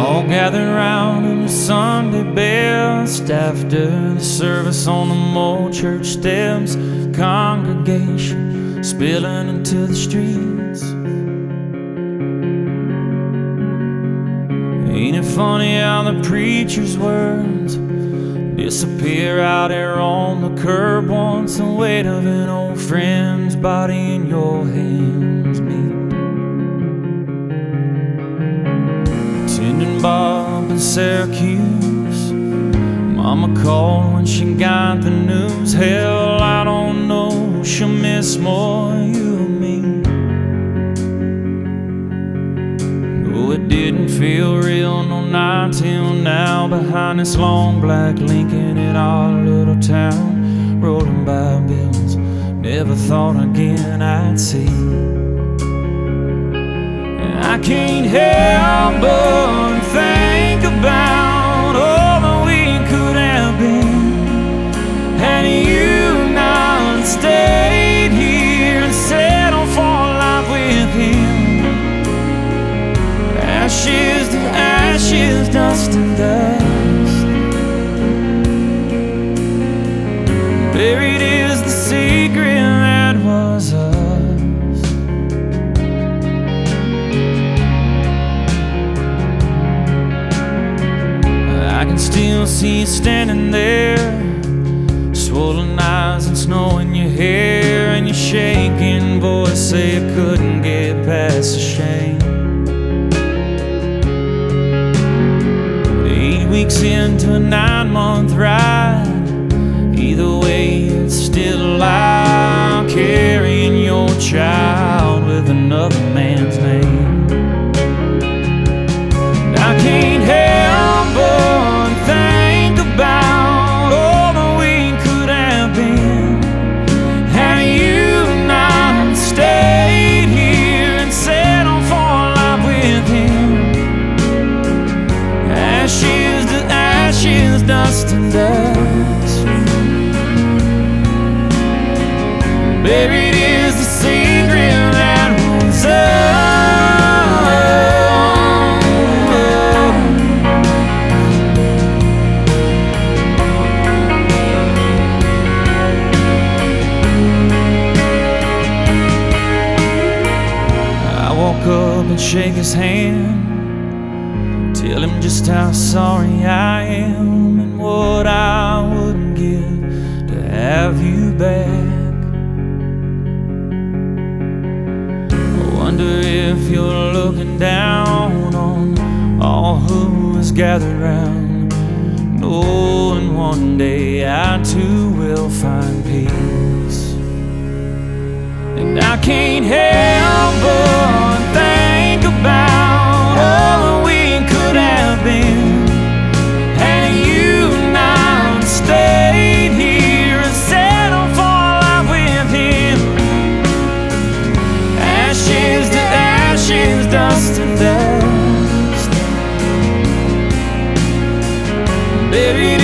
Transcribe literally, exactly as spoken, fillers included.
all gathered round in the Sunday best after the service on the old church steps. Congregation spilling into the streets. Ain't it funny how the preacher's words disappear out here on the curb once the weight of an old friend's body in your hands meet? Attending Bob in Syracuse, Mama called when she got the news. Hell, I don't know, she'll miss more you and me. No, it didn't feel real, no, not till now. Behind this long black Lincoln in our little town, rolling by bills never thought again I'd see. And I can't help but think about all that we could have been had you not stayed here and settled for life with him. Ashes to ashes, dust to dust, buried is the secret that was us. I can still see you standing there, swollen eyes and snow in your hair, and your shaking voice say you couldn't get past the shame. Eight weeks into a nine-month ride, either way it's still alive, carrying your child with another man's name. And I can't help but think about all that we could have been had you not stayed here and settled for life with him. Ashes to ashes, dust to dust, buried is the secret that was us. I walk up and shake his hand, tell him just how sorry I am and what I wouldn't give to have you back. I wonder if you're looking down on all who is gathered round, knowing one day I too will find peace. And I can't help but think about all that we could have been had you not stayed here and settled for life with him. Ashes to ashes, dust to dust, buried